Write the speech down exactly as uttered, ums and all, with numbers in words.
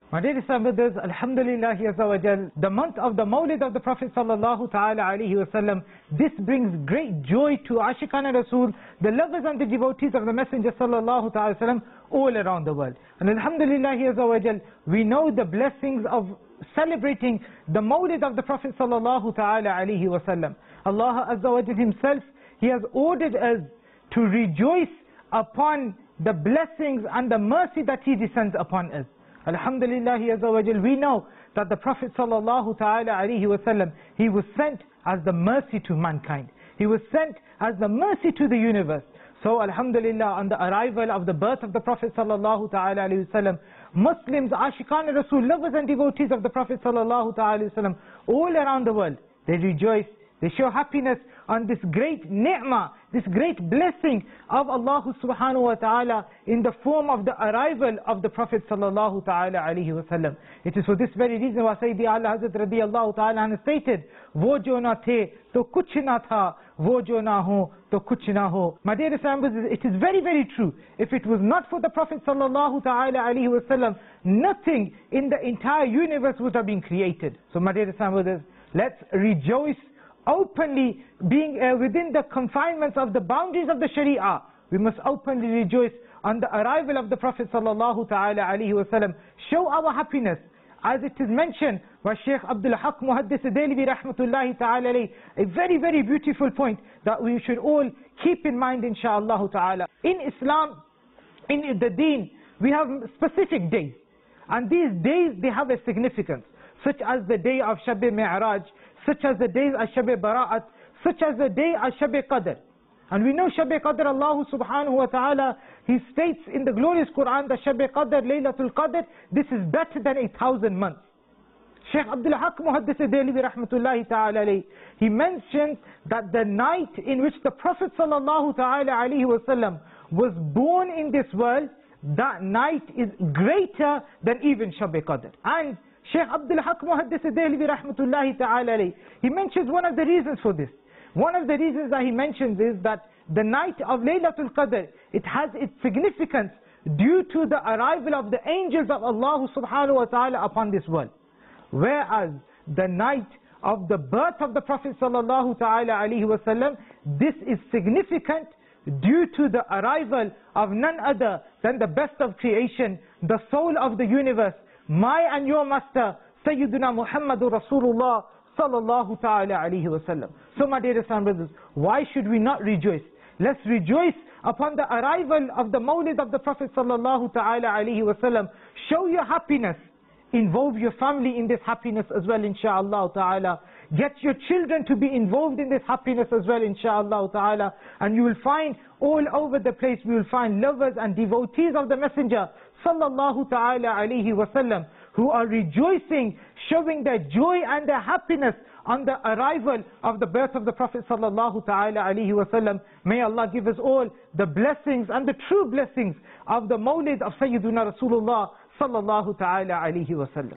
My dear Islam brothers, Alhamdulillah Azza wa Jal, the month of the Mawlid of the Prophet Sallallahu Ta'ala Alaihi Wasallam, this brings great joy to Ashiqan Rasul, the lovers and the devotees of the Messenger Sallallahu Ta'ala Wasallam all around the world. And Alhamdulillah Azza wa Jal, we know the blessings of celebrating the Mawlid of the Prophet Sallallahu Ta'ala Alaihi Wasallam. Allah Azza wa Jal Himself, He has ordered us to rejoice upon the blessings and the mercy that He descends upon us. Alhamdulillah Azza wa Jal, we know that the Prophet Sallallahu Ta'ala Alaihi Wasallam, he was sent as the mercy to mankind. He was sent as the mercy to the universe. So Alhamdulillah, on the arrival of the birth of the Prophet Sallallahu Ta'ala Alaihi Wasallam, Muslims, Ashiqan Rasul, lovers and devotees of the Prophet Sallallahu Ta'ala Alaihi Wasallam, all around the world, they rejoice, they show happiness on this great ni'mah, this great blessing of Allah subhanahu wa ta'ala in the form of the arrival of the Prophet sallallahu ta'ala alayhi wa sallam. It is for this very reason why Sayyidi Ala Hazrat radiyallahu ta'ala has stated, wo jo na the, to kuch na tha, wo jo na ho, to kuch na ho. My dear Islam brothers, it is very very true. If it was not for the Prophet sallallahu ta'ala alayhi wa sallam, nothing in the entire universe would have been created. So my dear Islam brothers, let's rejoice openly, being uh, within the confinements of the boundaries of the Sharia. We must openly rejoice on the arrival of the Prophet sallallahu ta'ala alayhi wa sallam. Show our happiness, as it is mentioned by Shaykh Abdul Haq Muhaddis Dehlevi rahmatullahi ta'ala alayhi, a very very beautiful point that we should all keep in mind inshaAllah ta'ala. In Islam, in the deen, we have specific days, and these days they have a significance, such as the day of Shab-e-Mi'raj, such as the days of Shab-e-Bara'at, such as the day of Shab-e-Qadr. And we know Shab-e-Qadr, Allah subhanahu wa ta'ala, He states in the glorious Quran that Shab-e-Qadr, Laylatul Qadr, this is better than a thousand months. Shaykh Abdul Haq Muhaddis Dehlevi rahmatullahi ta'ala alayhi, he mentions that the night in which the Prophet sallallahu ta'ala alayhi wa sallam was born in this world, that night is greater than even Shab-e-Qadr. And Shaykh Abdul Haq Muhaddis Dehlevi rahmatullahi ta'ala alayhi, he mentions one of the reasons for this. One of the reasons that he mentions is that the night of Laylatul Qadr, it has its significance due to the arrival of the angels of Allah subhanahu wa ta'ala upon this world. Whereas the night of the birth of the Prophet sallallahu ta'ala alayhi wa sallam, this is significant due to the arrival of none other than the best of creation, the soul of the universe, my and your master, Sayyiduna Muhammadur Rasulullah sallallahu ta'ala alayhi wa sallam. So my dear Islam brothers, why should we not rejoice? Let's rejoice upon the arrival of the Mawlid of the Prophet sallallahu ta'ala alayhi wa sallam. Show your happiness. Involve your family in this happiness as well, insha'Allah ta'ala. Get your children to be involved in this happiness as well, insha'Allah ta'ala. And you will find all over the place, we will find lovers and devotees of the Messenger sallallahu ta'ala alayhi wa sallam, who are rejoicing, showing their joy and their happiness on the arrival of the birth of the Prophet sallallahu ta'ala alayhi wa sallam. May Allah give us all the blessings and the true blessings of the Mawlid of Sayyiduna Rasulullah sallallahu ta'ala alayhi wa sallam.